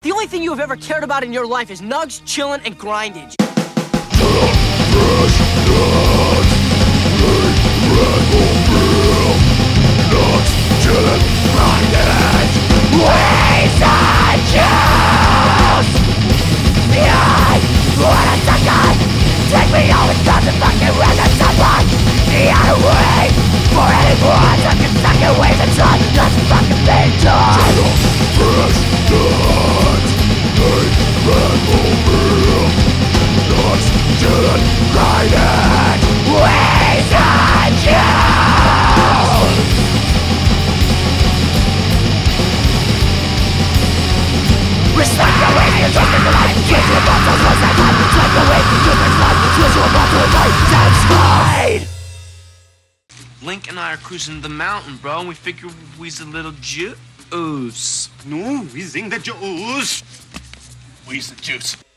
The only thing you have ever cared about in your life is nugs, chillin', and grindage. Take me all the time to fucking with the someone. The other way for anyone that can suck away the time. That's fucking been done. Fresh nuts, red mobile, nuts, chillin', grinding, ways on you. Respect the ways you're talking to life. Get your bottles, what's that time? Take away human life. Twist your bottle of life. That's fine. Link and I are cruising the mountain, bro, and we figure we's a little juice. No, we sing the juice. We's the juice.